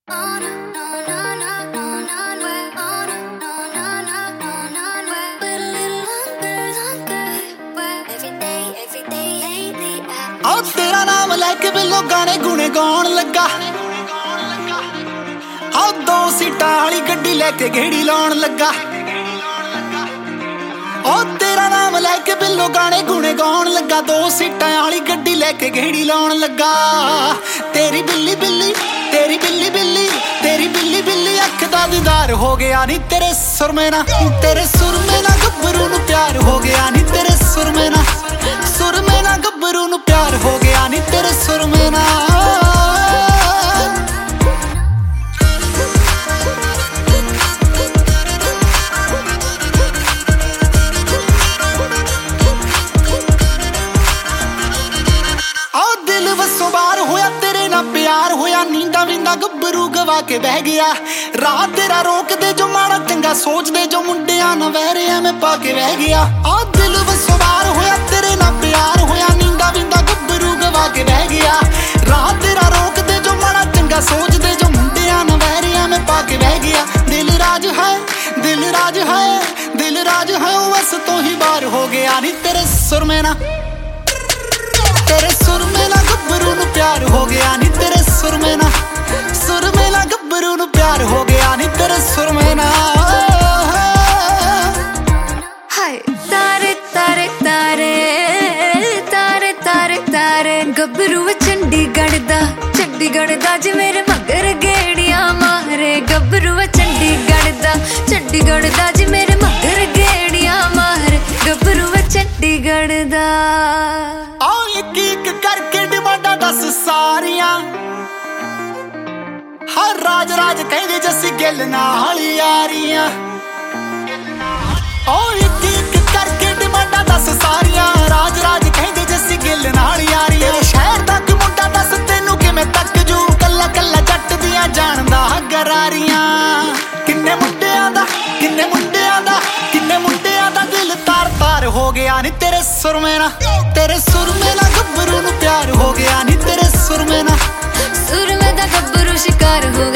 आओ तेरा नाम लैके बिल्लो गाने गुने गाउण लगा। आओ दो सीटां वाली गड्डी लैके गेड़ी लाउण लगा। ओ तेरा नाम लैके बिल्लो गाने गुने गाउण लगा। दो सीटां वाली गड्डी लैके गेड़ी लाउण लगा। तेरी बिल्ली बिल्ली तेरी बिल्ली बिल्ली तेरी बिल्ली बिल्ली अख दा दीदार हो गया नी तेरे सुरमे ना। तेरे सुरमे ना गब्बरू नू प्यार हो गया नी तेरे सुरमे ना। सुरमे ना गब्बरू नू प्यार हो गया नी तेरे सुरमे ना। आओ दिल वसों बाहर होया तेरे ना प्यार होया। नींदा विंदा गब्बरू गवा के बह गया। राह तेरा रोक दे जो माड़ा चंगा सोच दे जो मुंडिया ना वैरे में पा के बह गया। आ दिल वसों बाहर होया तेरे ना प्यार होया। नींदा विंदा गब्बरू गवा के बह गया। राह तेरा रोक दे जो माड़ा चंगा सोच दे जो मुंडिया ना वैरे में पा के बह गया। दिल राज है दिल राज है दिल राज है बस तो ही बार हो गया नी तेरे सुर में ना। तेरे सुर में ना गब्बरू नू प्यार हो गया नी तेरे सुर में ना। सुर में ना गब्बरू नू प्यार हो गया नी तेरे सुर में ना। हाय तारे तारे तारे तारे तारे तारे गब्बरू चंडीगढ़ दा जे मेरे मगर गेड़ियां मारे। गब्बरू चंडीगढ़ दा जे मेरे मगर गेड़ियां मारे। गब्बरू चंडीगढ़ दा। आओ एक एक करके डिमांडा दस सारियां। हर राज राज कहदे जस्सी गिल नाल यारियां। ओ एक एक करके डिमांडा दस सारियां। राज राज कहदे जस्सी गिल नाल यारियां। शहर तक मुंडा दस तेनू किवें तक जू। कल्ला कल्ला जट दियां जानदा गरारियां। किन्ने मुंडियां दा किन्ने मुंडियां दा किन्ने मुंडियां दा दिल तार तार हो गया नी तेरे सुर में ना। तेरे सुर में ना गब्बरू नू प्यार हो गया नी तेरे सुर में ना। सुर में दा गब्बरू शिकार हो